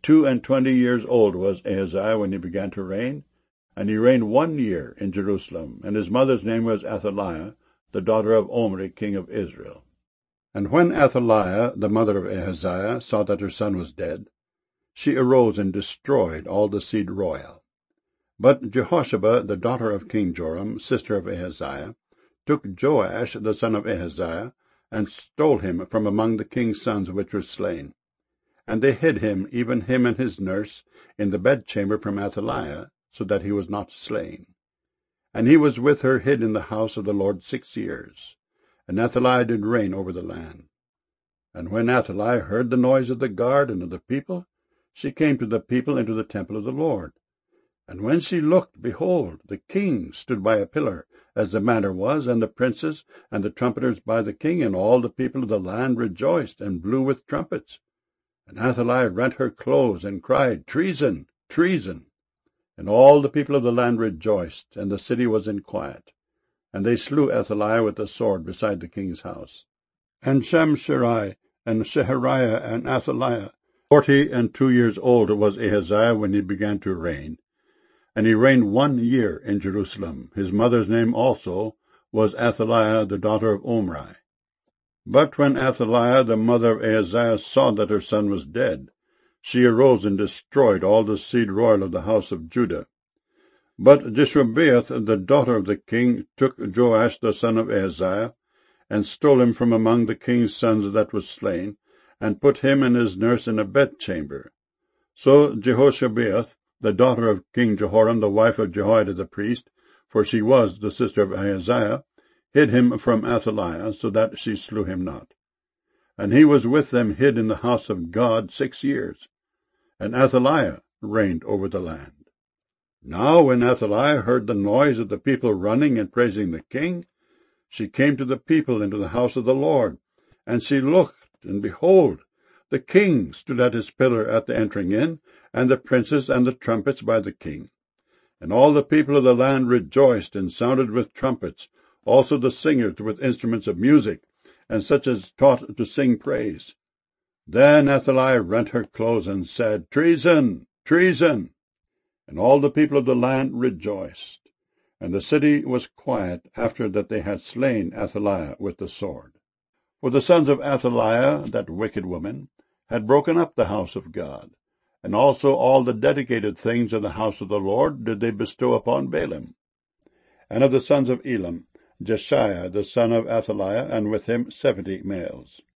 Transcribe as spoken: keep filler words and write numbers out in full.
Two and twenty years old was Ahaziah when he began to reign, and he reigned one year in Jerusalem, and his mother's name was Athaliah, the daughter of Omri, king of Israel. And when Athaliah, the mother of Ahaziah, saw that her son was dead, she arose and destroyed all the seed royal. But Jehosheba, the daughter of King Joram, sister of Ahaziah, took Joash, the son of Ahaziah, and stole him from among the king's sons which were slain. And they hid him, even him and his nurse, in the bedchamber from Athaliah, so that he was not slain. And he was with her hid in the house of the Lord six years. And Athaliah did reign over the land. And when Athaliah heard the noise of the guard and of the people, she came to the people into the temple of the Lord. And when she looked, behold, the king stood by a pillar, as the manner was, and the princes and the trumpeters by the king, and all the people of the land rejoiced, and blew with trumpets. And Athaliah rent her clothes, and cried, Treason! Treason! And all the people of the land rejoiced, and the city was in quiet. And they slew Athaliah with the sword beside the king's house. And Shamsherai, and Shehariah, and Athaliah, forty and two years old was Ahaziah when he began to reign. And he reigned one year in Jerusalem. His mother's name also was Athaliah, the daughter of Omri. But when Athaliah, the mother of Ahaziah, saw that her son was dead, she arose and destroyed all the seed royal of the house of Judah. But Jeshobeath, the daughter of the king, took Joash the son of Ahaziah, and stole him from among the king's sons that was slain, and put him and his nurse in a bedchamber. So Jehoshabeath, the daughter of King Jehoram, the wife of Jehoiada the priest, for she was the sister of Ahaziah, hid him from Athaliah, so that she slew him not. And he was with them hid in the house of God six years. And Athaliah reigned over the land. Now when Athaliah heard the noise of the people running and praising the king, she came to the people into the house of the Lord. And she looked, and behold, the king stood at his pillar at the entering in, and the princes and the trumpets by the king. And all the people of the land rejoiced and sounded with trumpets, also the singers with instruments of music, and such as taught to sing praise. Then Athaliah rent her clothes and said, Treason! Treason! And all the people of the land rejoiced. And the city was quiet after that they had slain Athaliah with the sword. For the sons of Athaliah, that wicked woman, had broken up the house of God, and also all the dedicated things of the house of the Lord did they bestow upon Baalim. And of the sons of Elam, Jeshaiah the son of Athaliah, and with him seventy males.